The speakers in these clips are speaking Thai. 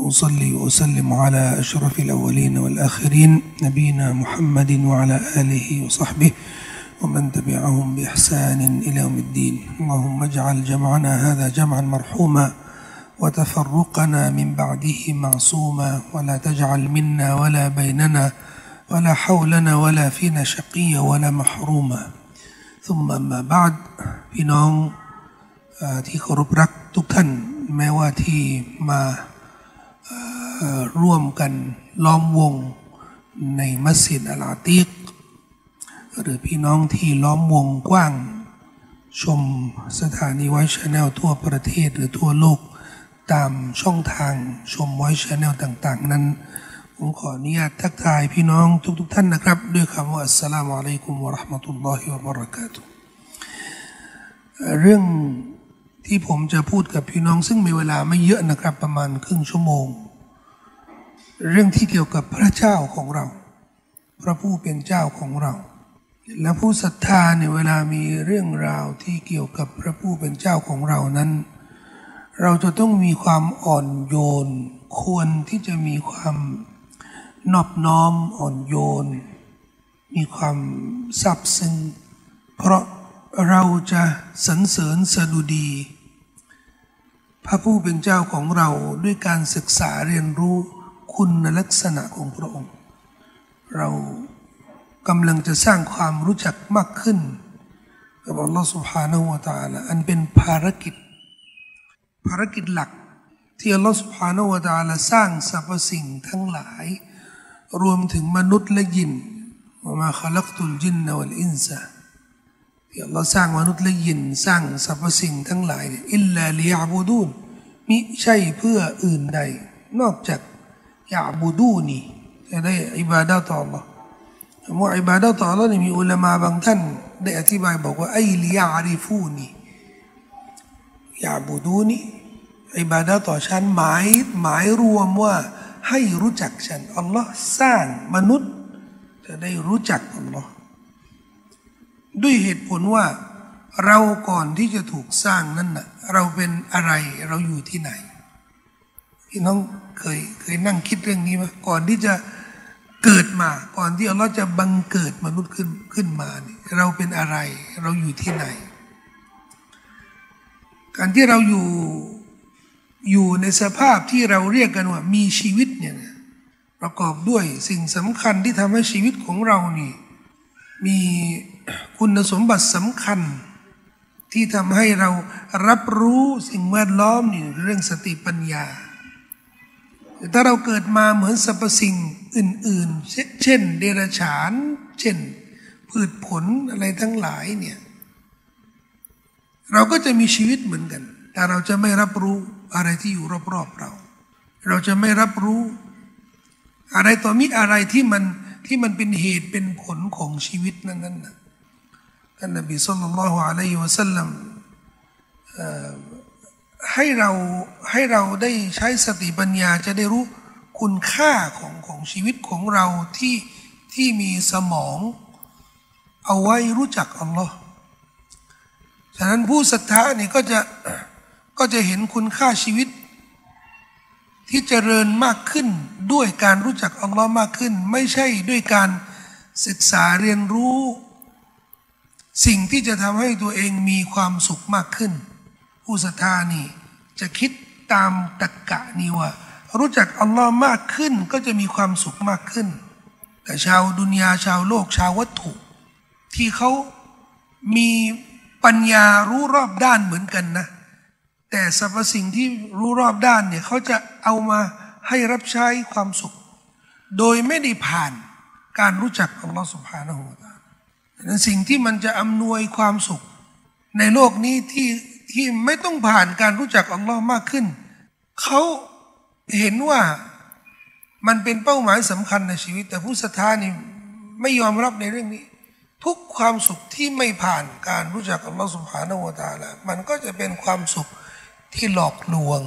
وأصلي وأسلم على أشرف الأولين والآخرين نبينا محمد وعلى آله وصحبه ومن تبعهم بإحسان إلى يوم الدين. اللهم اجعل جمعنا هذا جمعا مرحوما وتفرقنا من بعده معصوما ولا تجعل منا ولا بيننا ولا حولنا ولا فينا شقيا ولا محروما. ثم أما بعد พี่น้องที่เคารพรักทุกท่านแม้ว่าที่มาร่วมกันล้อมวงในมัสยิดอัลอาตีกหรือพี่น้องที่ล้อมวงกว้างชมสถานีไวท์ชาแนลทั่วประเทศหรือทั่วโลกตามช่องทางชมไวท์ชาแนลต่างๆนั้นผมขออนุญาตทักทายพี่น้องทุกๆท่านนะครับด้วยคำว่าอัสสลามุอะลัยกุมวะเราะห์มะตุลลอฮิวะบะเราะกาตุฮ์เรื่องที่ผมจะพูดกับพี่น้องซึ่งมีเวลาไม่เยอะนะครับประมาณครึ่งชั่วโมงเรื่องที่เกี่ยวกับพระเจ้าของเราพระผู้เป็นเจ้าของเราและผู้ศรัทธาในเวลามีเรื่องราวที่เกี่ยวกับพระผู้เป็นเจ้าของเรานั้นเราจะต้องมีความอ่อนโยนควรที่จะมีความนอบน้อมอ่อนโยนมีความซาบซึ้งเพราะเราจะสรรเสริญสดุดีพระผู้เป็นเจ้าของเราด้วยการศึกษาเรียนรู้คุณลักษณะของพระองค์เรากำลังจะสร้างความรู้จักมากขึ้นกับอัลลอฮฺ سبحانه และ تعالى อันเป็นภารกิจหลักที่อัลลอฮฺ سبحانه และ تعالى สร้างสรรพสิ่งทั้งหลายรวมถึงมนุษย์และยินว่ามาขลักตุลจินนวัลอินซะที่อัลลอฮฺสร้างมนุษย์และยินสร้างสรรพสิ่งทั้งหลายอิลลาลิยะบูดูนมิใช่เพื่ออื่นใดนอกจากยะบูดูนีจะได้อิบาดะห์ต่อ Allah คำว่าอิบาดะห์ต่อ Allah นี่มีอุลามะบางท่านได้อธิบายบอกว่าไอลิยะอาริฟูนียะบูดูนีอิบาดะห์ต่อฉันหมายรวมว่าให้รู้จักฉันอัลลอฮ์สร้างมนุษย์จะได้รู้จักอัลลอฮ์ด้วยเหตุผลว่าเราก่อนที่จะถูกสร้างนั้นน่ะเราเป็นอะไรเราอยู่ที่ไหนพี่น้องเคยนั่งคิดเรื่องนี้ไหมก่อนที่จะเกิดมาก่อนที่อัลลอฮ์จะบังเกิดมนุษย์ขึ้นมานี่เราเป็นอะไรเราอยู่ที่ไหนการที่เราอยู่ในสภาพที่เราเรียกกันว่ามีชีวิตเนี่ยประกอบด้วยสิ่งสำคัญที่ทำให้ชีวิตของเรานี่มีคุณสมบัติสำคัญที่ทำให้เรารับรู้สิ่งแวดล้อมนี่เรื่องสติปัญญาถ้าเราเกิดมาเหมือนสรรพสิ่งอื่นๆเช่นเดรัจฉานเช่นพืชผลอะไรทั้งหลายเนี่ยเราก็จะมีชีวิตเหมือนกันแต่เราจะไม่รับรู้อะไรที่อยู่รอบๆเราจะไม่รับรู้อะไรต่อมิอะไรที่มันเป็นเหตุเป็นผลของชีวิตนั้นนะท่านนบีศ็อลลัลลอฮุอะลัยฮิวะซัลลัมให้เราได้ใช้สติปัญญาจะได้รู้คุณค่าของชีวิตของเราที่มีสมองเอาไว้รู้จักอัลลอฮ์ฉะนั้นผู้ศรัทธานี่ก็จะเห็นคุณค่าชีวิตที่เจริญมากขึ้นด้วยการรู้จักอัลลอฮ์มากขึ้นไม่ใช่ด้วยการศึกษาเรียนรู้สิ่งที่จะทำให้ตัวเองมีความสุขมากขึ้นผู้ศรัทธานี่จะคิดตามตรรกะนี้ว่ารู้จักอัลลอฮ์มากขึ้นก็จะมีความสุขมากขึ้นแต่ชาวดุนยาชาวโลกชาววัตถุที่เขามีปัญญารู้รอบด้านเหมือนกันนะแต่สรรพสิ่งที่รู้รอบด้านเนี่ยเขาจะเอามาให้รับใช้ความสุขโดยไม่ได้ผ่านการรู้จักอัลลอฮ์ سبحانه และ تعالى นั้นสิ่งที่มันจะอำนวยความสุขในโลกนี้ที่ไม่ต้องผ่านการรู้จักอัลลอฮ์มากขึ้นเขาเห็นว่ามันเป็นเป้าหมายสำคัญในชีวิตแต่ผู้ศรัทธานี่ไม่ยอมรับในเรื่องนี้ทุกความสุขที่ไม่ผ่านการรู้จักอัลลอฮ์ سبحانه และ تعالى มันก็จะเป็นความสุขที่หลอกลวง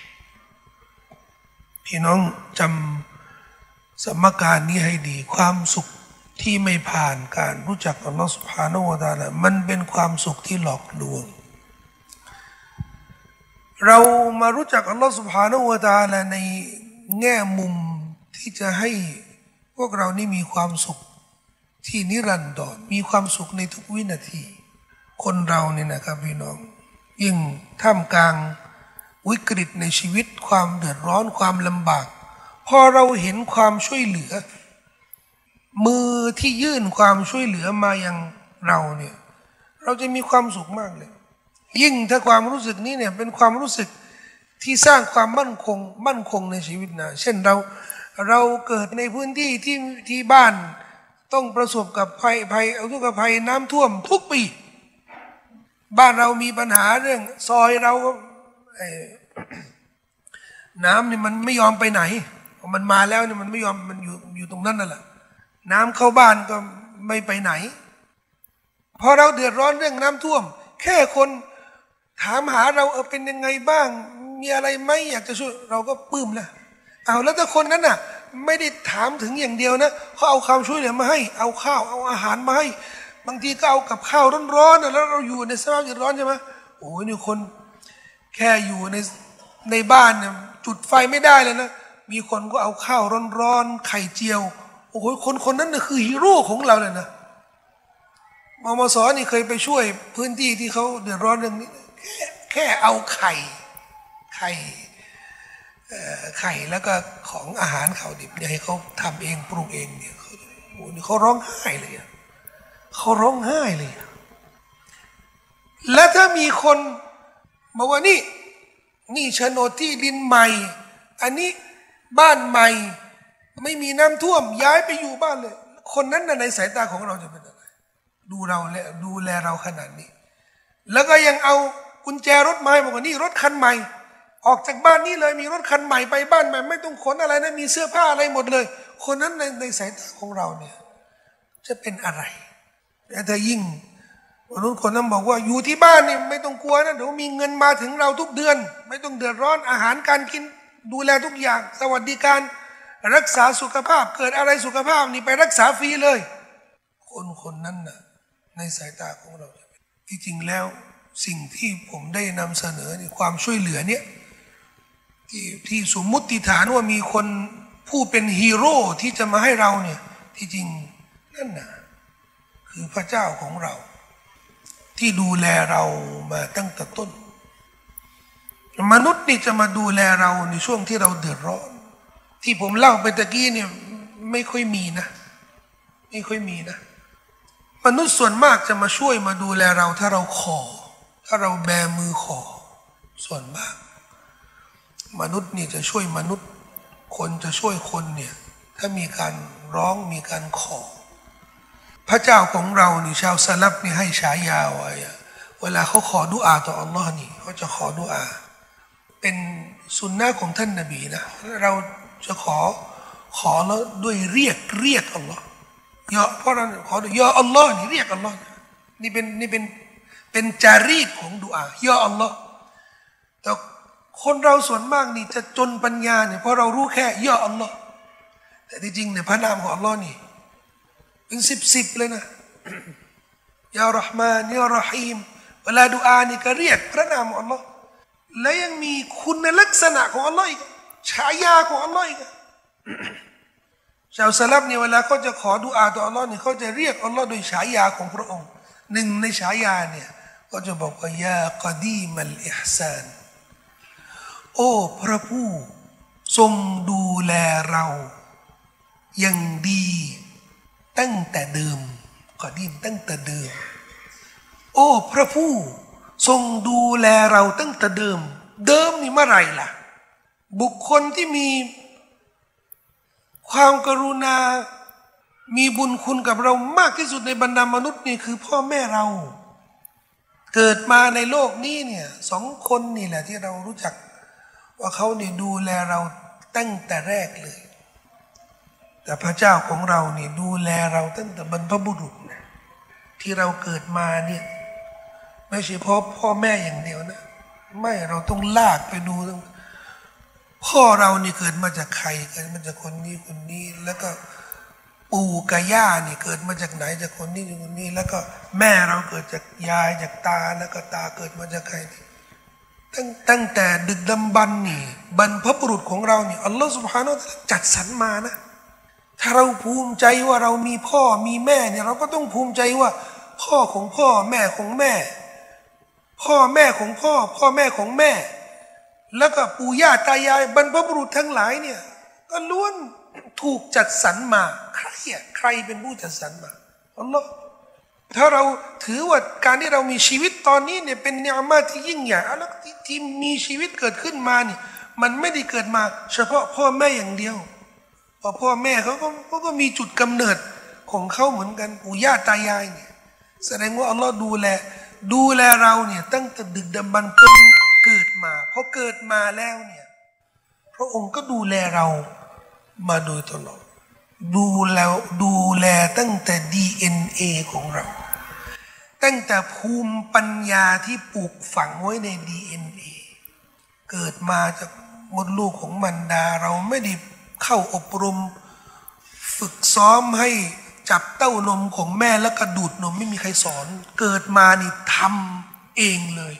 พี่น้องจำสมการนี้ให้ดีความสุขที่ไม่ผ่านการรู้จักอัลลอฮ์ سبحانه และ تعالى มันเป็นความสุขที่หลอกลวงเรามารู้จักอัลลอฮ์ سبحانه และ تعالى ในแง่มุมที่จะให้พวกเรานี่มีความสุขที่นิรันดรมีความสุขในทุกวินาทีคนเราเนี่ยนะครับพี่น้องยิ่งท่ามกลางวิกฤตในชีวิตความเดือดร้อนความลำบากพอเราเห็นความช่วยเหลือมือที่ยื่นความช่วยเหลือมายังเราเนี่ยเราจะมีความสุขมากเลยยิ่งถ้าความรู้สึกนี้เนี่ยเป็นความรู้สึกที่สร้างความมั่นคงในชีวิตนะเช่นเราเกิดในพื้นที่ที่บ้านต้องประสบกับภัยอุทกภัยน้ำท่วมทุกปีบ้านเรามีปัญหาเรื่องซอยเราก็น้ำนี่มันไม่ยอมไปไหนมันมาแล้วเนี่ยมันไม่ยอมมันอยู่ตรงนั้นนั่นแหละน้ำเข้าบ้านก็ไม่ไปไหนพอเราเดือดร้อนเรื่องน้ำท่วมแค่คนถามหาเราเป็นยังไงบ้างมีอะไรไหมอยากจะช่วยเราก็ปลื้มแล้วเอาแล้วถ้าคนนั้นน่ะไม่ได้ถามถึงอย่างเดียวนะเขาเอาความช่วยเหลือมาให้เอาข้าวเอาอาหารมาให้บางทีก็เอากับข้าวร้อนๆแล้วเราอยู่ในสภาพเดือดร้อนใช่ไหมโอ้ยนี่คนแค่อยู่ในบ้านเนี่ยจุดไฟไม่ได้เลยนะมีคนก็เอาข้าวร้อนๆไข่เจียวโอ้โหคนนั้นน่ะคือฮีโร่ของเราเลยนะมมส.นี่เคยไปช่วยพื้นที่ที่เขาเดือดร้อนเรื่องนี้แค่เอาไข่แล้วก็ของอาหารเขาดิบเนี่ยให้เขาทำเองปรุงเองเนี่ยเขาร้องไห้เลยเขาร้องไห้เลยและถ้ามีคนบอกว่านี่โฉนดที่ดินใหม่อันนี้บ้านใหม่ไม่มีน้ำท่วมย้ายไปอยู่บ้านเลยคนนั้นในสายตาของเราจะเป็นอะไรดูแลเราขนาดนี้แล้วก็ยังเอากุญแจรถมาให้บอกว่านี่รถคันใหม่ออกจากบ้านนี้เลยมีรถคันใหม่ไปบ้านใหม่ไม่ต้องขนอะไรนะมีเสื้อผ้าอะไรหมดเลยคนนั้นในสายตาของเราเนี่ยจะเป็นอะไรแต่ถ้ายิ่งวันนู้นคนนั้นบอกว่าอยู่ที่บ้านนี่ไม่ต้องกลัวนะเดี๋ยวมีเงินมาถึงเราทุกเดือนไม่ต้องเดือดร้อนอาหารการกินดูแลทุกอย่างสวัสดิการรักษาสุขภาพเกิดอะไรสุขภาพนี่ไปรักษาฟรีเลยคนนั้นน่ะในสายตาของเราที่จริงแล้วสิ่งที่ผมได้นำเสนอในความช่วยเหลือเนี่ยที่สมมุติฐานว่ามีคนผู้เป็นฮีโร่ที่จะมาให้เราเนี่ยที่จริงนั่นน่ะคือพระเจ้าของเราที่ดูแลเรามาตั้งแต่ต้นมนุษย์นี่จะมาดูแลเราในช่วงที่เราเดือดร้อนที่ผมเล่าไปตะกี้เนี่ยไม่ค่อยมีนะมนุษย์ส่วนมากจะมาช่วยมาดูแลเราถ้าเราแบมือขอส่วนมากมนุษย์นี่จะช่วยมนุษย์คนจะช่วยคนเนี่ยถ้ามีการร้องมีการขอพระเจ้าของเรานี่ชาวสลับนี่ให้ฉายาไว้เวลาเขาขอดุอาต่ออัลลอฮ์นี่เขาจะขอดุอาเป็นสุนนะของท่านนบีนะเราจะขอแล้วด้วยเรียกอัลลอฮ์เพราะเราขอยาอัลลอฮ์นี่เรียกอัลลอฮ์นี่เป็นจารีตของดุอายาอัลลอฮ์แต่คนเราส่วนมากนี่จะจนปัญญาเนี่ยเพราะเรารู้แค่ยาอัลลอฮ์แต่ที่จริงเนี่ยพระนามของอัลลอฮ์นี่เป็นสิบเลยนะยารห์มานยารฮีมเวลาดุอานี่ก็เรียกพระนามของอัลลอฮ์และยังมีคุณลักษณะของอัลลอฮ์อีกฉายาของอัลลอฮ์อีกชาวสลับเนี่ยเวลาเขาจะขอดุอาต่ออัลลอฮ์เนี่ยเขาจะเรียกอัลลอฮ์โดยฉายาของพระองค์หนึ่งในฉายาเนี่ยก็จะบอกว่ายากอดีมัลอิห์ซานโอ้พระผู้ทรงดูแลเราอย่างดีตั้งแต่เดิมกอดีมตั้งแต่เดิมโอ้พระผู้ทรงดูแลเราตั้งแต่เดิมนี่เมื่อไหร่ล่ะบุคคลที่มีความกรุณามีบุญคุณกับเรามากที่สุดในบรรดามนุษย์นี่คือพ่อแม่เราเกิดมาในโลกนี้เนี่ยสองคนนี่แหละที่เรารู้จักว่าเขาเนี่ยดูแลเราตั้งแต่แรกเลยแต่พระเจ้าของเราเนี่ยดูแลเราตั้งแต่บรรพบุรุษนะที่เราเกิดมาเนี่ยไม่ใช่เพราะพ่อแม่อย่างเดียวนะไม่เราต้องลากไปดูพ่อเรานี่เกิดมาจากใครเกิดมาจากคนนี้แล้วก็ปู่กับย่านี่เกิดมาจากไหนจากคนนี้แล้วก็แม่เราเกิดจากยายจากตาแล้วก็ตาเกิดมาจากใครตั้งแต่ดึกดำบรรพ์นี่บรรพบุรุษของเราเนี่ยอัลลอฮฺซุบฮานะฮูวะตะอาลาจัดสรรมานะถ้าเราภูมิใจว่าเรามีพ่อมีแม่เนี่ยเราก็ต้องภูมิใจว่าพ่อของพ่อแม่ของแม่พ่อแม่ของพ่อพ่อแม่ของแม่แล้วก็ปู่ย่าตายายบรรพบุรุษทั้งหลายเนี่ยก็ล้วนถูกจัดสรรมาใครเป็นผู้จัดสรรมาอัลลอฮ์ถ้าเราถือว่าการที่เรามีชีวิตตอนนี้เนี่ยเป็นเนือามาที่ยิ่งใหญ่แล้วที่มีชีวิตเกิดขึ้นมาเนี่ยมันไม่ได้เกิดมาเฉพาะพ่อแม่อย่างเดียวเพราะพ่อแม่เขาก็มีจุดกำเนิดของเขาเหมือนกันปู่ย่าตายายเนี่ยแสดงว่าอัลลอฮ์ดูแลเราเนี่ยตั้งแต่ดึกดำบรรพ์จนเกิดมาพอเกิดมาแล้วเนี่ยพระองค์ก็ดูแลเรามาโดยตลอดดูแลตั้งแต่ DNA ของเราตั้งแต่ภูมิปัญญาที่ปลูกฝังไว้ใน DNA เกิดมาจากมดลูกของมารดาเราไม่ได้เข้าอบรมฝึกซ้อมให้จับเต้านมของแม่แล้วกระดูดนมไม่มีใครสอนเกิดมานี่ทำเองเลย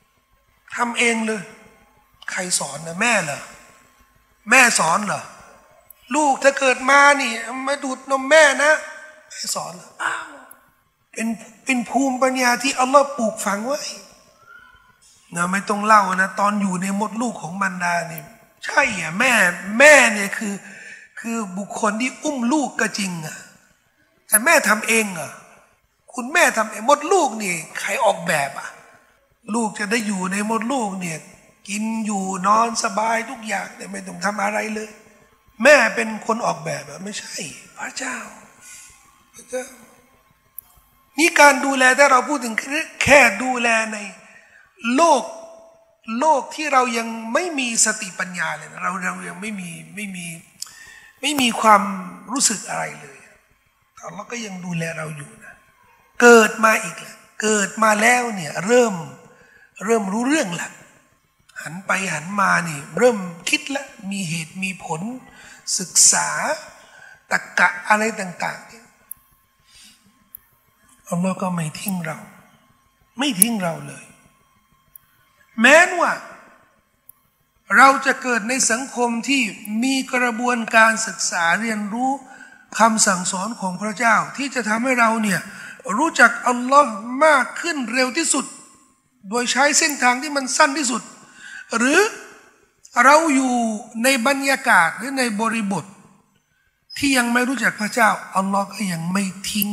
ใครสอนนะแม่เหรอแม่สอนเหรอลูกถ้าเกิดมานี่มาดูดนมแม่นะแม่สอนเหรออ้าวเป็นภูมิปัญญาที่อัลลอฮ์ปลูกฝังไว้นะไม่ต้องเล่านะตอนอยู่ในมดลูกของมารดานี่ใช่อ่ะแม่เนี่ยคือบุคคลที่อุ้มลูกก็จริงอ่ะแต่แม่ทำเองอ่ะคุณแม่ทำเองมดลูกนี่ใครออกแบบอ่ะลูกจะได้อยู่ในมดลูกเนี่ยกินอยู่นอนสบายทุกอย่างแต่ไม่ต้องทำอะไรเลยแม่เป็นคนออกแบบอ่ะไม่ใช่พระเจ้านี่การดูแลถ้าเราพูดถึงแค่ดูแลในโลกที่เรายังไม่มีสติปัญญาเลยนะเรายังไม่มีความรู้สึกอะไรเลยแต่เราก็ยังดูแลเราอยู่นะเกิดมาอีกแล้วเกิดมาแล้วเนี่ยเริ่มรู้เรื่องละหันไปหันมานี่เริ่มคิดละมีเหตุมีผลศึกษาตรรกะอะไรต่างๆเนี่ยอัลลอฮ์ก็ไม่ทิ้งเราเลยแม้ว่าเราจะเกิดในสังคมที่มีกระบวนการศึกษาเรียนรู้คำสั่งสอนของพระเจ้าที่จะทำให้เราเนี่ยรู้จักอัลลอฮ์มากขึ้นเร็วที่สุดโดยใช้เส้นทางที่มันสั้นที่สุดหรือเราอยู่ในบรรยากาศหรือในบริบทที่ยังไม่รู้จักพระเจ้าอัลลอฮ์ก็ยังไม่ทิ้ง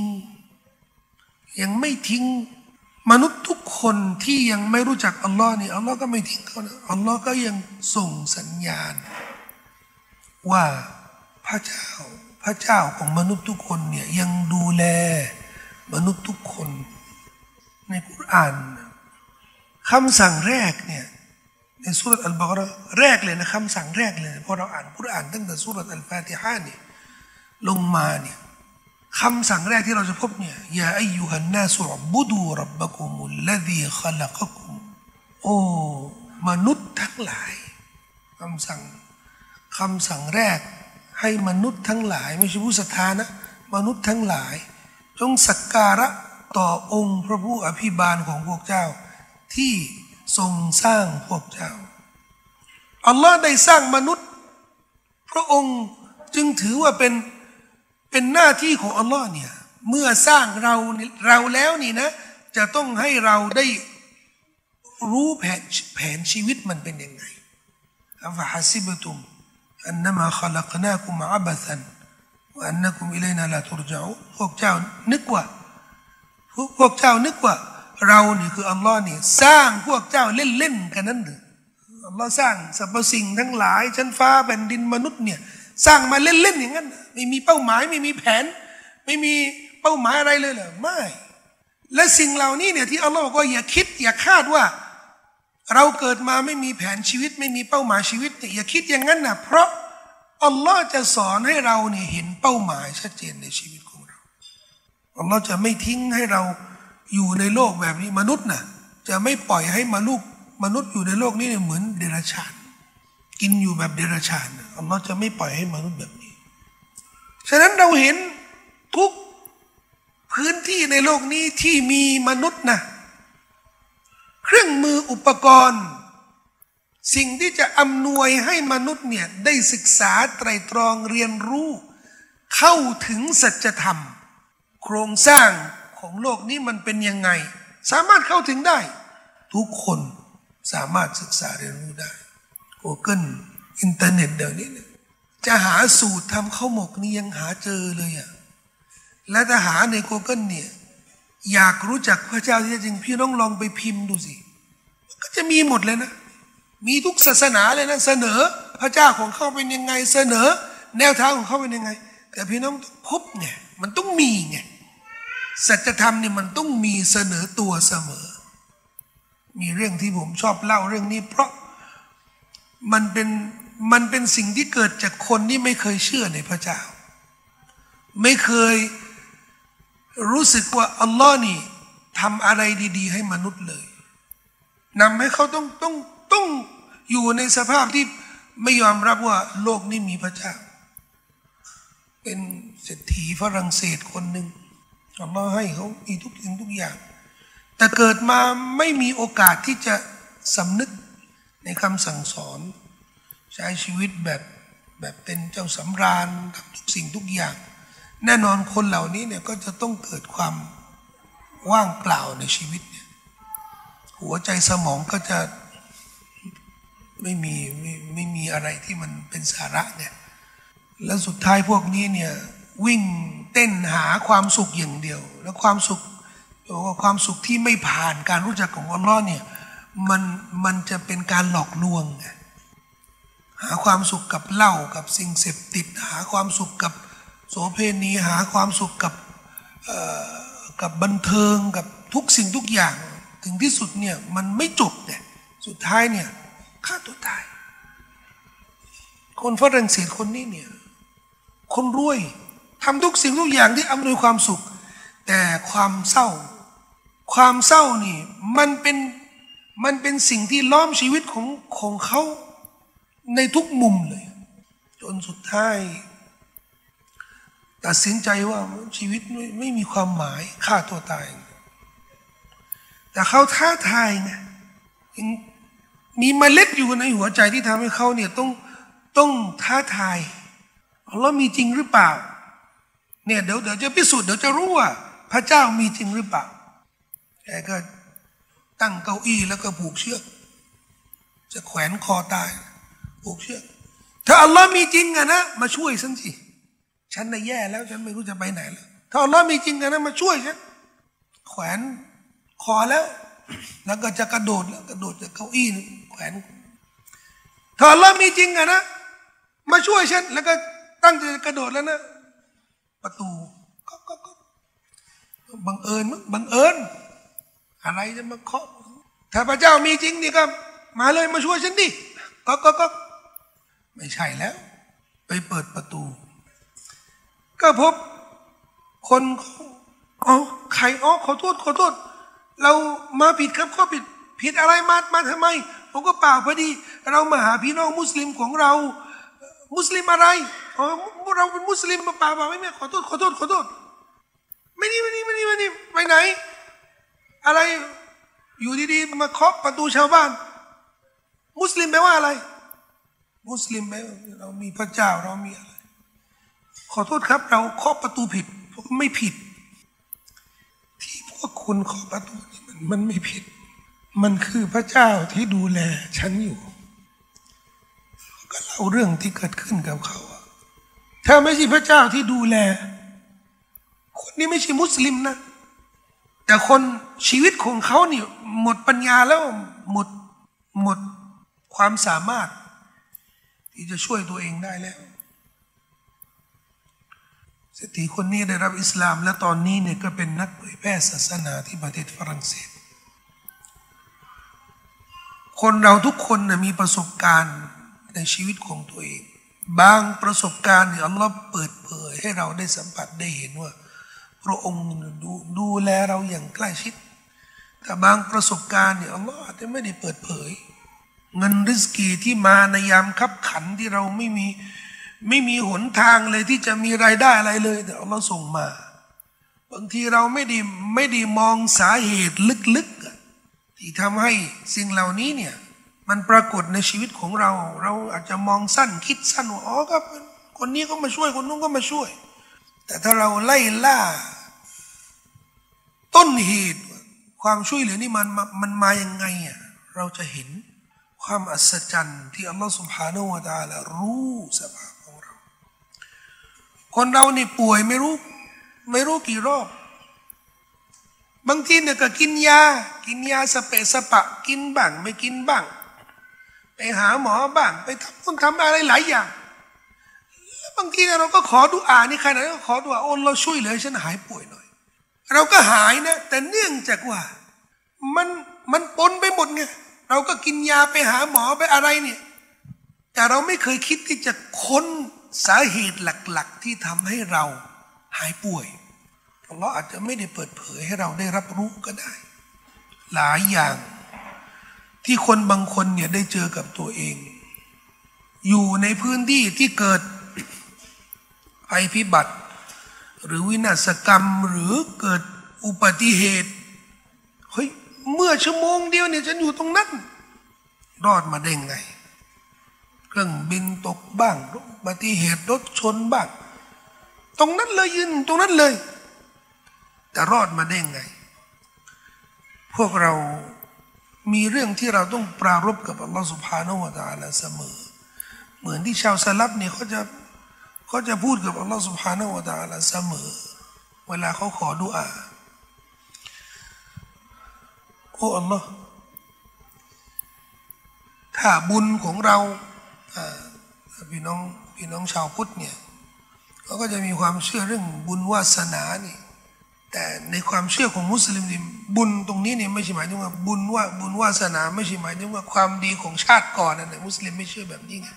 มนุษย์ทุกคนที่ยังไม่รู้จักอัลลอฮ์นี่อัลลอฮ์ก็ไม่ทิ้งเขานะอัลลอฮ์ก็ยังส่งสัญญาณว่าพระเจ้าของมนุษย์ทุกคนเนี่ยยังดูแลมนุษย์ทุกคนในกุรอานคำสั่งแรกเนี่ยในสุรษอัลบากเราะห์แรกเลยนะคำสั่งแรกเลยพอเราอ่านกุรอานตั้งแต่สุรษอัลฟาติฮะห์เนี่ยลงมาเนี่ยคำสั่งแรกที่เราจะพบเนี่ยยาอัยยูฮันนาสุอบุดูร็บบะกุมุลลซีคอลักะกุมโอ้มนุษย์ทั้งหลายคำสั่งแรกให้มนุษย์ทั้งหลายไม่ใช่ผู้ศรัทธานะมนุษย์ทั้งหลายจงสักการะต่อองค์พระผู้อภิบาลของพวกเจ้าที่ทรงสร้างพวกเจ้าอัลลอฮ์ได้สร้างมนุษย์พระองค์จึงถือว่าเป็นหน้าที่ของอัลลอฮ์เนี่ยเมื่อสร้างเราแล้วนี่นะจะต้องให้เราได้รู้แผนชีวิตมันเป็นยังไงอัฟะฮัซิบตุมอันนมาขลักนาคุมอับะซันวะอันนักุมอิลัยนาลาตุรญะอูนพวกเจ้านึกว่าเรานี่คืออัลลอฮ์นี่สร้างพวกเจ้าเล่นๆกันนั่นหรืออัลลอฮ์สร้างสรรพสิ่งทั้งหลายชั้นฟ้าแผ่นดินมนุษย์เนี่ยสร้างมาเล่นๆอย่างนั้นไม่มีเป้าหมายไม่มีแผนไม่มีเป้าหมายอะไรเลยเหรอไม่และสิ่งเหล่านี้เนี่ยที่อัลลอฮ์บอกว่าอย่าคิดอย่าคาดว่าเราเกิดมาไม่มีแผนชีวิตไม่มีเป้าหมายชีวิตเนี่ยอย่าคิดอย่างนั้นนะเพราะอัลลอฮ์จะสอนให้เราเนี่ยเห็นเป้าหมายชัดเจนในชีวิตของเราอัลลอฮ์จะไม่ทิ้งให้เราอยู่ในโลกแบบนี้มนุษย์น่ะจะไม่ปล่อยให้มนุษย์อยู่ในโลกนี้เนี่ยเหมือนเดรัจฉานกินอยู่แบบเดรัจฉานอัลลอฮ์จะไม่ปล่อยให้มนุษย์แบบนี้ฉะนั้นเราเห็นทุกพื้นที่ในโลกนี้ที่มีมนุษย์นะเครื่องมืออุปกรณ์สิ่งที่จะอำนวยให้มนุษย์เนี่ยได้ศึกษาไตร่ตรองเรียนรู้เข้าถึงสัจธรรมโครงสร้างของโลกนี้มันเป็นยังไงสามารถเข้าถึงได้ทุกคนสามารถศึกษาเรียนรู้ได้ Google อินเทอร์เน็ตเดี๋ยวนี้เนี่ยจะหาสูตรทำข้าวหมกนี่ยังหาเจอเลยอ่ะและถ้าหาใน Google เนี่ยอยากรู้จักพระเจ้าที่แท้จริงพี่น้องลองไปพิมพ์ดูสิก็จะมีหมดเลยนะมีทุกศาสนาเลยนะเสนอพระเจ้าของเขาเป็นยังไงเสนอแนวทางของเขาเป็นยังไงแต่พี่น้องพบไงมันต้องมีไงสัจธรรมเนี่ยมันต้องมีเสนอตัวเสมอมีเรื่องที่ผมชอบเล่าเรื่องนี้เพราะมันเป็นสิ่งที่เกิดจากคนที่ไม่เคยเชื่อในพระเจ้าไม่เคยรู้สึกว่าอัลลอฮ์นี่ทำอะไรดีๆให้มนุษย์เลยนำให้เขาต้องอยู่ในสภาพที่ไม่ยอมรับว่าโลกนี้มีพระเจ้าเป็นเศรษฐีฝรั่งเศสคนหนึ่งอัลลอฮ์ให้เขามีทุกสิ่งทุกอย่างแต่เกิดมาไม่มีโอกาสที่จะสำนึกในคำสั่งสอนใช้ชีวิตแบบเป็นเจ้าสำราญทำทุกสิ่งทุกอย่างแน่นอนคนเหล่านี้เนี่ยก็จะต้องเกิดความว่างเปล่าในชีวิตเนี่ยหัวใจสมองก็จะไม่มีอะไรที่มันเป็นสาระเนี่ยแล้วสุดท้ายพวกนี้เนี่ยวิ่งเต้นหาความสุขอย่างเดียวแล้วความสุขความสุขที่ไม่ผ่านการรู้จักของอัลลอฮ์เนี่ยมันจะเป็นการหลอกลวงหาความสุขกับเหล้ากับสิ่งเสพติดหาความสุขกับโสเภณีหาความสุขกับบันเทิงกับทุกสิ่งทุกอย่างถึงที่สุดเนี่ยมันไม่จบเนี่ยสุดท้ายเนี่ยฆ่าตัวตายคนฝรั่งเศสคนนี้เนี่ยคนรวยทำทุกสิ่งทุกอย่างที่อำนวยความสุขแต่ความเศร้านี่มันเป็นสิ่งที่ล้อมชีวิตของเขาในทุกมุมเลยจนสุดท้ายตัดสินใจว่าชีวิตไม่มีความหมายฆ่าตัวตายแต่เขาท้าทายไงมีเมล็ดอยู่ในหัวใจที่ทำให้เขาเนี่ยต้องท้าทายอัลลอฮ์มีจริงหรือเปล่าเนี่ยเดี๋ยวจะพิสูจน์เดี๋ยวจะรู้ว่าพระเจ้ามีจริงหรือเปล่าแกก็ตั้งเก้าอี้แล้วก็ผูกเชือกจะแขวนคอตายผูกเชือกถ้าอัลลอฮ์มีจริงอะนะมาช่วยฉันสิฉันน่ะแย่แล้วฉันไม่รู้จะไปไหนแล้วถ้าอัลลอฮ์มีจริงอะนะมาช่วยฉันแขวนคอแล้วก็จะกระโดดจากเก้าอี้แขวนถ้าอัลลอฮ์มีจริงอะนะมาช่วยฉันแล้วก็ตั้งใจกระโดดแล้วนะประตูก็บังเอิญอะไรจะมาเคาะถ้าพระเจ้ามีจริงนี่ก็มาเลยมาช่วยฉันดิก็ไม่ใช่แล้วไปเปิดประตูก็พบคนใครขอโทษเรามาผิดครับข้อผิดอะไรมาทำไมผมก็เปล่าพอดีเรามาหาพี่น้องมุสลิมของเรามุสลิมอะไรเราเป็นมุสลิมมาเปล่าไม่ขอโทษไม่นี่ไปไหนอะไรอยู่ดีๆมาเคาะประตูชาวบ้านมุสลิมแปลว่าอะไรมุสลิมแปลว่าเรามีพระเจ้าเรามีอะไรขอโทษครับเราเคาะประตูผิดไม่ผิดที่พวกคุณเคาะประตูมันไม่ผิดมันคือพระเจ้าที่ดูแลฉันอยู่ก็เล่าเรื่องที่เกิดขึ้นกับเขาถ้าไม่ใช่พระเจ้าที่ดูแลคนนี้ไม่ใช่มุสลิมนะแต่คนชีวิตของเขาเนี่ยหมดปัญญาแล้วหมดความสามารถที่จะช่วยตัวเองได้แล้วเศรษฐีคนนี้ได้รับอิสลามและตอนนี้เนี่ยก็เป็นนักเผยแพร่ศาสนาที่ประเทศฝรั่งเศสคนเราทุกคนนะมีประสบการณ์ในชีวิตของตัวเองบางประสบการณ์เนี่ยอัลลอฮ์เปิดเผยให้เราได้สัมผัสได้เห็นว่าพระองค์ดูแลเราอย่างใกล้ชิดแต่บางประสบการณ์เนี่ยอัลลอฮ์อาจจะไม่ได้เปิดเผยเงินริสกีที่มาในยามคับขันที่เราไม่มีหนทางเลยที่จะมีรายได้อะไรเลยแต่อัลลอฮ์ส่งมาบางทีเราไม่ได้มองสาเหตุลึกๆที่ทำให้สิ่งเหล่านี้เนี่ยมันปรากฏในชีวิตของเราเราอาจจะมองสั้นคิดสั้นว่าอ๋อก็คนนี้ก็มาช่วยคนนู้นก็มาช่วยแต่ถ้าเราไล่ล่าต้นเหตุความช่วยเหลือนี่มันมายังไงอ่ะเราจะเห็นความอัศจรรย์ที่อัลลอฮฺ سبحانه และ تعالى รู้สภาพของเราคนเรานี่ป่วยไม่รู้กี่รอบบางทีเนี่ยก็กินยาสเปะสปะกินบ้างไม่กินบ้างไปหาหมอบ้างไปทำอะไรหลายอย่างแล้วบางทีเนี่ยเราก็ขอดุอานี่ขนาดนั้นก็ขอดุอาโอ้เราช่วยเหลือฉันหายป่วยหน่อยเราก็หายนะแต่เนื่องจากว่ามันปนไปหมดไงเราก็กินยาไปหาหมอไปอะไรเนี่ยแต่เราไม่เคยคิดที่จะค้นสาเหตุหลักๆที่ทำให้เราหายป่วยอัลลอฮ์อาจจะไม่ได้เปิดเผยให้เราได้รับรู้ก็ได้หลายอย่างที่คนบางคนเนี่ยได้เจอกับตัวเองอยู่ในพื้นที่ที่เกิดภัยพิบัติหรือวินาศกรรมหรือเกิดอุบัติเหตุเฮ้ยเมื่อชั่วโมงเดียวเนี่ยฉันอยู่ตรงนั้นรอดมาได้ไงเครื่องบินตกบ้างอุบัติเหตุรถชนบ้างตรงนั้นเลยยืนตรงนั้นเลยแต่รอดมาได้ไงพวกเรามีเรื่องที่เราต้องปรารภกับอัลลอฮฺ سبحانه และ تعالى เสมอเหมือนที่ชาวสลับเนี่ยเขาจะพูดกับอัลลอฮฺ سبحانه และ تعالى เสมอเวลาเขาขอดุอาโอ้อัลลอฮ์ถ้าบุญของเราพี่น้องชาวพุทธเนี่ยเขาก็จะมีความเชื่อเรื่องบุญวาสนานี่แต่ในความเชื่อของมุสลิมนี่บุญตรงนี้เนี่ยไม่ใช่หมายถึงว่าบุญวาสนาไม่ใช่หมายถึงว่าความดีของชาติก่อนนะมุสลิมไม่เชื่อแบบนี้ไง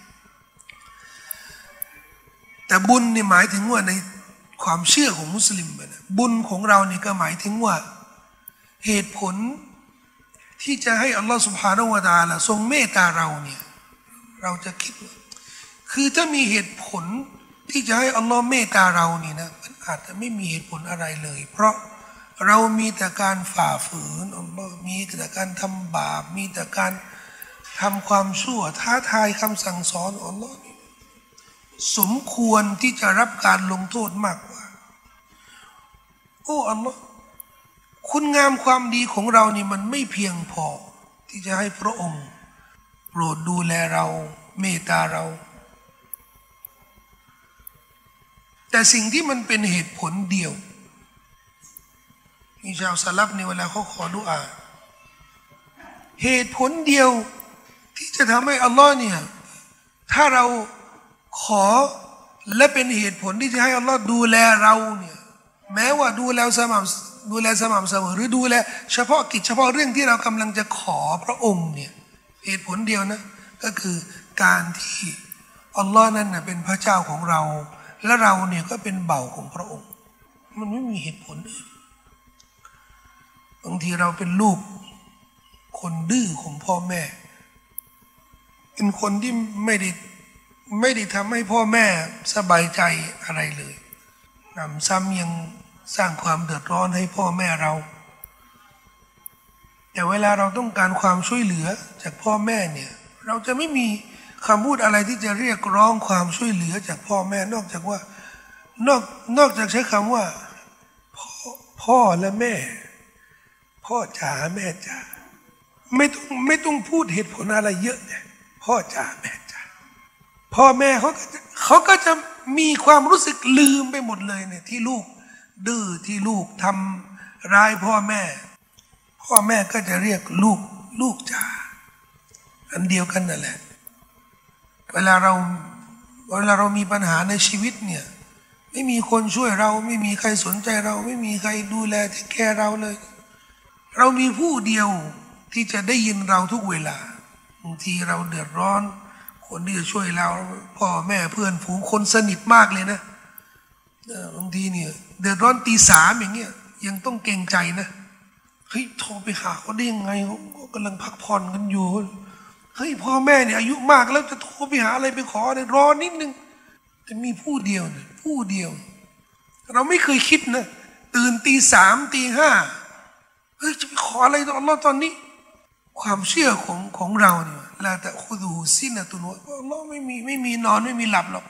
แต่บุญนี่หมายถึงว่าในความเชื่อของมุสลิมนะบุญของเรานี่ก็หมายถึงว่าเหตุผลที่จะให้อัลลอฮฺ سبحانه และ تعالى ทรงเมตตาเราเนี่ยเราจะคิดว่าคือถ้ามีเหตุผลที่จะให้อัลลอฮ์เมตตาเรานี่นะมันอาจจะไม่มีเหตุผลอะไรเลยเพราะเรามีแต่การฝ่าฝืนอัลลอฮ์มีแต่การทำบาปมีแต่การทำความชั่วท้าทายคำสั่งสอนอัลลอฮ์สมควรที่จะรับการลงโทษมากกว่าโอ้อัลลอฮ์คุณงามความดีของเรานี่มันไม่เพียงพอที่จะให้พระองค์โปรดดูแลเราเมตตาเราแต่สิ่งที่มันเป็นเหตุผลเดียวที่ชาวสลับในเวลาเขาขอดุอาเหตุผลเดียวที่จะทำให้อัลลอฮ์เนี่ยถ้าเราขอและเป็นเหตุผลที่จะให้อัลลอฮ์ดูแลเราเนี่ยแม้ว่าดูแลสม่ำเสมอหรือดูแลเฉพาะกิจเฉพาะเรื่องที่เรากำลังจะขอพระองค์เนี่ยเหตุผลเดียวนะก็คือการที่อัลลอฮ์นั้นเป็นพระเจ้าของเราและเราเนี่ยก็เป็นเบ่าของพระองค์มันไม่มีเหตุผลอื่นบางทีเราเป็นลูกคนดื้อของพ่อแม่เป็นคนที่ไม่ได้ทำให้พ่อแม่สบายใจอะไรเลยนำซ้ำยังสร้างความเดือดร้อนให้พ่อแม่เราแต่เวลาเราต้องการความช่วยเหลือจากพ่อแม่เนี่ยเราจะไม่มีคำพูดอะไรที่จะเรียกร้องความช่วยเหลือจากพ่อแม่นอกจากใช้คำว่าพ่อและแม่พ่อจ๋าแม่จ๋าไม่ต้องพูดเหตุผลอะไรเยอะเนี่ยพ่อจ๋าแม่จ๋าพ่อแม่เขาก็จะมีความรู้สึกลืมไปหมดเลยเนี่ยที่ลูกดื้อที่ลูกทำร้ายพ่อแม่ก็จะเรียกลูกจ๋าอันเดียวกันนั่นแหละเวลาเรามีปัญหาในชีวิตเนี่ยไม่มีคนช่วยเราไม่มีใครสนใจเราไม่มีใครดูแลแค่เราเลยเรามีผู้เดียวที่จะได้ยินเราทุกเวลาบางทีเราเดือดร้อนคนที่จะช่วยเราพ่อแม่เพื่อนฝูงคนสนิทมากเลยนะบางทีเนี่ยเดือดร้อนตี 3อย่างเงี้ยยังต้องเกรงใจนะเฮ้ยโทรไปหาเขาได้ยังไงเขากำลังพักผ่อนกันอยู่เฮ้ยพ่อแม่เนี่ยอายุมากแล้วจะโทรไปหาอะไรไปขอเนี่ยรอนิดนึงแต่มีผู้เดียวเนี่ยผู้เดียวเราไม่เคยคิดนะตื่นตี 3ตี 5เฮ้ยจะไปขออะไรต่ออัลลอฮ์ตอนนี้ความเชื่อของเราเนี่ยลาตะคุดูซินะตุนวะอัลลอฮ์ไม่มีนอนไม่มีหลับหรอก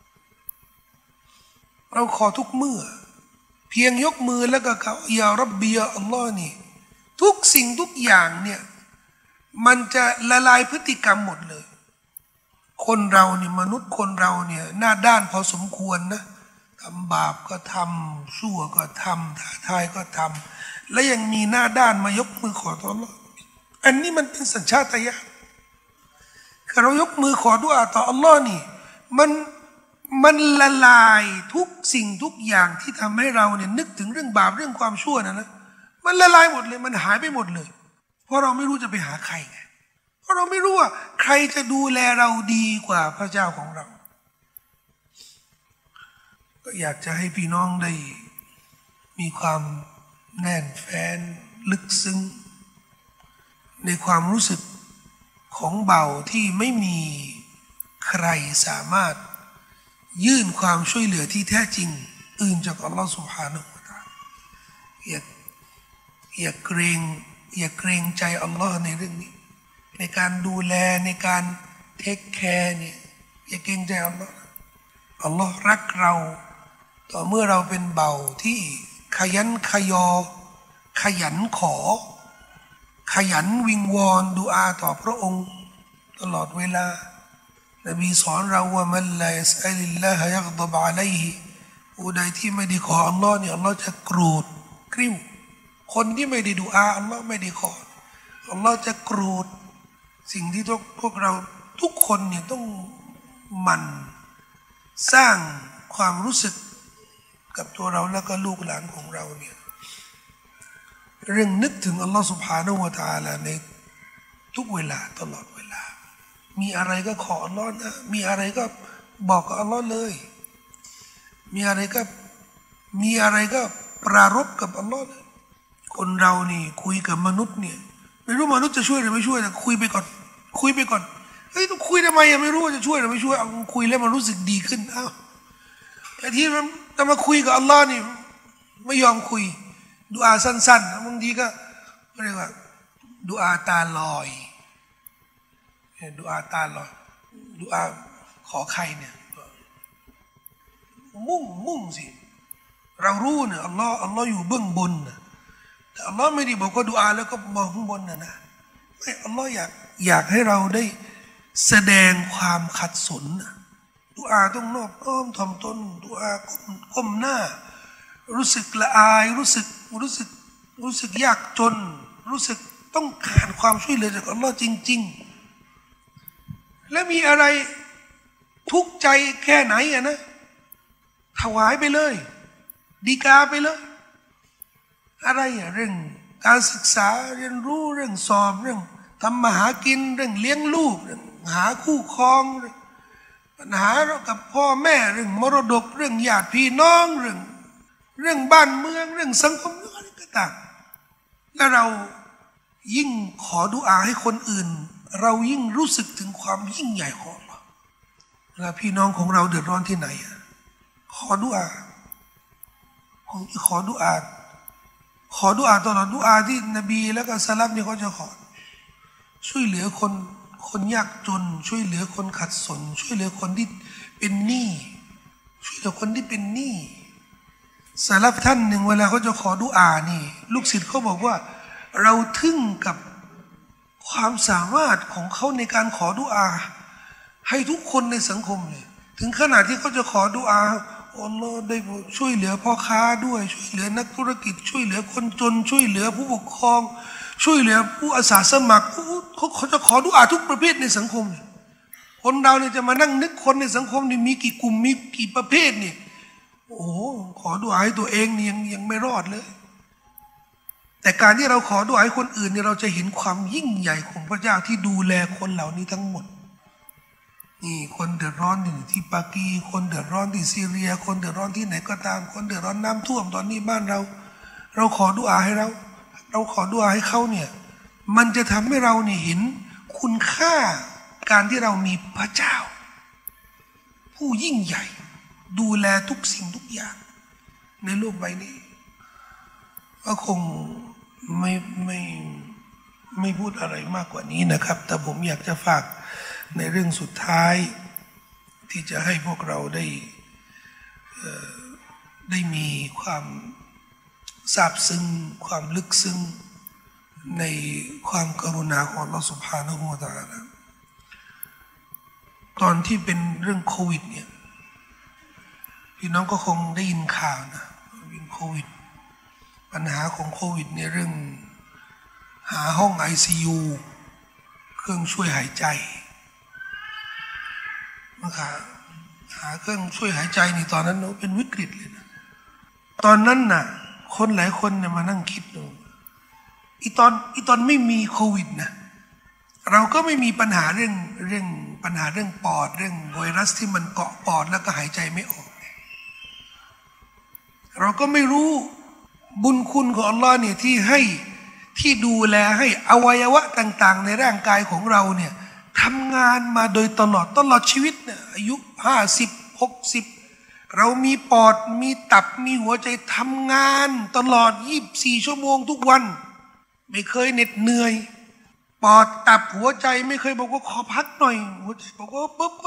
เราขอทุกมื้อเพียงยกมือแล้วก็กล่าวยารับบียาอัลลอฮ์นี่ทุกสิ่งทุกอย่างเนี่ยมันจะละลายพฤติกรรมหมดเลยคนเราเนี่ยมนุษย์คนเราเนี่ยหน้าด้านพอสมควรนะทำบาปก็ทำชั่วก็ทำท้าทายก็ทำและยังมีหน้าด้านมายกมือขอต่ออัลลอฮ์อันนี้มันเป็นสัญชาตญาณคือเรายกมือขอดุอาต่ออัลลอฮ์นี่มันละลายทุกสิ่งทุกอย่างที่ทำให้เราเนี่ยนึกถึงเรื่องบาปเรื่องความชั่วนะมันละลายหมดเลยมันหายไปหมดเลยเพราะเราไม่รู้จะไปหาใครไงเพราะเราไม่รู้ว่าใครจะดูแลเราดีกว่าพระเจ้าของเราก็อยากจะให้พี่น้องได้มีความแน่นแฟ้นลึกซึ้งในความรู้สึกของเบาที่ไม่มีใครสามารถยื่นความช่วยเหลือที่แท้จริงอื่นจากอัลลอฮฺ سبحانه และ تعالى อย่าเกรงใจอัลลอฮ์ในเรื่องนี้ในการดูแลในการเทคแคร์เนี่ยอย่าเกรงใจอัลลอฮ์อัลลอฮ์รักเราต่อเมื่อเราเป็นเบาที่ขยันขยอขยันขอขยันวิงวอนดุอาต่อพระองค์ตลอดเวลานบีสอนเราว่ามันลายัสอัลิลลาฮะยักฎบอะลัยฮิผู้ใดที่ไม่ได้ขออัลลอฮ์เนี่ยอัลลอฮ์จะโกรธกริ้วคนที่ไม่ได้ดุอาอัลลอฮ์ไม่ได้ขออัลลอฮ์จะโกรธสิ่งที่พวกเราทุกคนเนี่ยต้องหมั่นสร้างความรู้สึกกับตัวเราแล้วก็ลูกหลานของเราเนี่ยเรื่องนึกถึงอัลลอฮ์ سبحانه และ تعالى ในทุกเวลาตลอดเวลามีอะไรก็ขออัลลอฮ์นะมีอะไรก็บอกกับอัลลอฮ์เลยมีอะไรก็ปรารภกับอัลลอฮ์คนเรานี่คุยกับมนุษย์เนี่ยไม่รู้มนุษย์จะช่วยหรือไม่ช่วยแต่คุยไปก่อนเฮ้ยต้องคุยทำไมยังไม่รู้ว่าจะช่วยหรือไม่ช่วยเอาคุยแล้วมันรู้สึกดีขึ้นอ้าวแต่ที่มันจะมาคุยกับอัลลอฮ์นี่ไม่ยอมคุยดุอาสั้นๆบางทีก็เรียกว่าดุอาตาลอยดุอาตาลอยดุอาขอใครเนี่ยมุ่งสิเรารู้เนี่ยอัลลอฮ์อยู่เบื้องบนนะแต่อัลลอฮ์ไม่ได้บอกว่าดุอาแล้วก็มองข้างบนนะไม่อัลลอฮ์อยากให้เราได้แสดงความขัดสนดุอาต้องนอบน้อมถ่อมตนดุอาก้มหน้ารู้สึกละอายรู้สึกยากจนรู้สึกต้องการความช่วยเหลือจากอัลลอฮ์จริงๆและมีอะไรทุกข์ใจแค่ไหนนะถวายไปเลยดีกาไปเลยอะไรเรื่องการศึกษาเรียนรู้เรื่องสอบเรื่องทำมาหากินเรื่องเลี้ยงลูกเรื่องหาคู่ครองปัญหากับพ่อแม่เรื่องมรดกเรื่องญาติพี่น้องเรื่องบ้านเมืองเรื่องสังคมอะไรก็ตามและเรายิ่งขอดุอาให้คนอื่นเรายิ่งรู้สึกถึงความยิ่งใหญ่ของเราเวลาพี่น้องของเราเดือดร้อนที่ไหนขอดุอาขอดุอาตลอดดุอาที่นบีแล้วก็ซะลัฟเนี่ยเขาจะขอช่วยเหลือคนยากจนช่วยเหลือคนขัดสนช่วยเหลือคนที่เป็นหนี้ช่วยเหลือคนที่เป็นหนี้ซะลัฟท่านหนึ่งเวลาเขาจะขอดุอานี่ลูกศิษย์เขาบอกว่าเราทึ่งกับความสามารถของเขาในการขอดุอาให้ทุกคนในสังคมเนี่ยถึงขนาดที่เขาจะขอดุอาอัลลอฮ์ได้ช่วยเหลือพ่อค้าด้วยช่วยเหลือนักธุรกิจช่วยเหลือคนจนช่วยเหลือผู้ปกครองช่วยเหลือผู้อาสาสมัครเขาจะขอดุอาทุกประเภทในสังคมคนเราเนี่ยจะมานั่งนึกคนในสังคมนี่มีกี่กลุ่มมีกี่ประเภทเนี่ยโอ้ขอดุอาให้ตัวเองนี่ยังไม่รอดเลยแต่การที่เราขอดุอาให้คนอื่นเนี่ยเราจะเห็นความยิ่งใหญ่ของพระเจ้าที่ดูแลคนเหล่านี้ทั้งหมดนี่คนเดือดร้อนอยู่ที่ปากีคนเดือดร้อนที่ซีเรียคนเดือดร้อนที่ไหนก็ตามคนเดือดร้อนน้ำท่วมตอนนี้บ้านเราขอดุอาให้เราขอดุอาให้เขาเนี่ยมันจะทำให้เราเนี่ยเห็นคุณค่าการที่เรามีพระเจ้าผู้ยิ่งใหญ่ดูแลทุกสิ่งทุกอย่างในโลกใบนี้ก็คงไม่พูดอะไรมากกว่านี้นะครับแต่ผมอยากจะฝากในเรื่องสุดท้ายที่จะให้พวกเราได้มีความซาบซึ้งความลึกซึ้งในความกรุณาของอัลลอฮฺ سبحانه และ تعالى ตอนที่เป็นเรื่องโควิดเนี่ยพี่น้องก็คงได้ยินข่าวนะเป็นโควิดปัญหาของโควิดเนี่ยเรื่องหาห้อง ICU เครื่องช่วยหายใจนะครับหาเครื่องช่วยหายใจนี่ตอนนั้นเป็นวิกฤตเลยนะตอนนั้นน่ะคนหลายคนเนี่ยมานั่งคิดดูอีตอนไม่มีโควิดนะเราก็ไม่มีปัญหาเรื่องปัญหาเรื่องปอดเรื่องไวรัสที่มันเกาะปอดแล้วก็หายใจไม่ออกเราก็ไม่รู้บุญคุณของอัลลอฮ์เนี่ยที่ดูแลให้อวัยวะต่างๆในร่างกายของเราเนี่ยทำงานมาโดยตลอดชีวิตเนี่ยอายุ50-60เรามีปอดมีตับมีหัวใจทำงานตลอด24ชั่วโมงทุกวันไม่เคยเหน็ดเหนื่อยปอดตับหัวใจไม่เคยบอกว่าขอพักหน่อยหัวใจบอกว่าปุ๊บ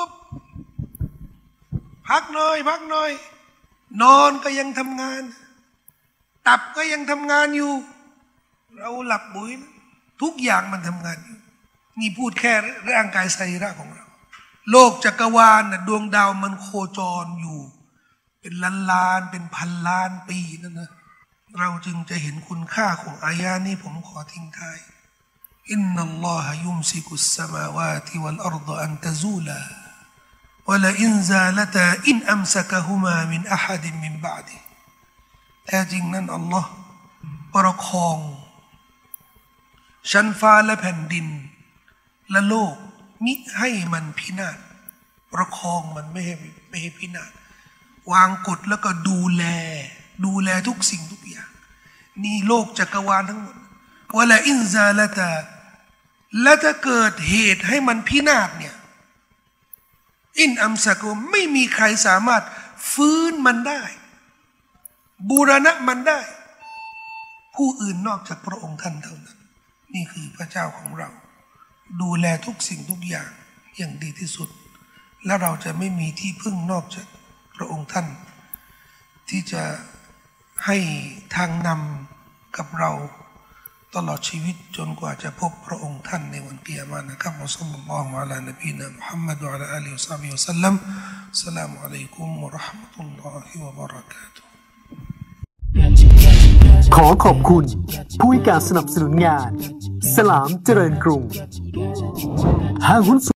พักหน่อยนอนก็ยังทำงานตับก็ยังทำงานอยู่เราหลับปุ๋ยนะทุกอย่างมันทำงานอยู่นี่พูดแค่ร่างกายสรีระของเราโลกจักรวาลนะดวงดาวมันโคจรอยู่เป็นล้านเป็นพันล้านปีนั่นนะเราจึงจะเห็นคุณค่าของอายะนี้ผมขอทิ้งท้ายอินนัลลอฮะยุมซิกุสสมาวาติวัลอัรฎอันตะซูลาวะลาอินซาลตาอินอัมซะกะฮุมามินอะฮัดมินบะดิแท้จริงนั้นอัลลอฮ์ประคองชั้นฟ้าและแผ่นดินและโลกมิให้มันพินาศประคองมันไม่ให้พินาศวางกฎแล้วก็ดูแลทุกสิ่งทุกอย่างนี่โลกจักรวาลทั้งหมดวะลาอินซาลตาและถ้าเกิดเหตุให้มันพินาศเนี่ยอินอัมซะกุไม่มีใครสามารถฟื้นมันได้บูรณะมันได้ผู้อื่นนอกจากพระองค์ท่านเท่านั้นนี่คือพระเจ้าของเราดูแลทุกสิ่งทุกอย่างอย่างดีที่สุดและเราจะไม่มีที่พึ่งนอกจากพระองค์ท่านที่จะให้ทางนำกับเราตลอดชีวิตจนกว่าจะพบพระองค์ท่านในวันกิยามะห์นะครับอัสลลัลลอฮุอะลานบีนะมุฮัมมัดวะอะลาอาลีฮิวะศอฮบิฮิวะซัลลัมอัสสลามุอะลัยกุมวะเราะห์มะตุลลอฮิวะบะเราะกาตุฮ์ขอขอบคุณผู้ให้การสนับสนุนงานสลามเจริญกรุงห้างหุ้น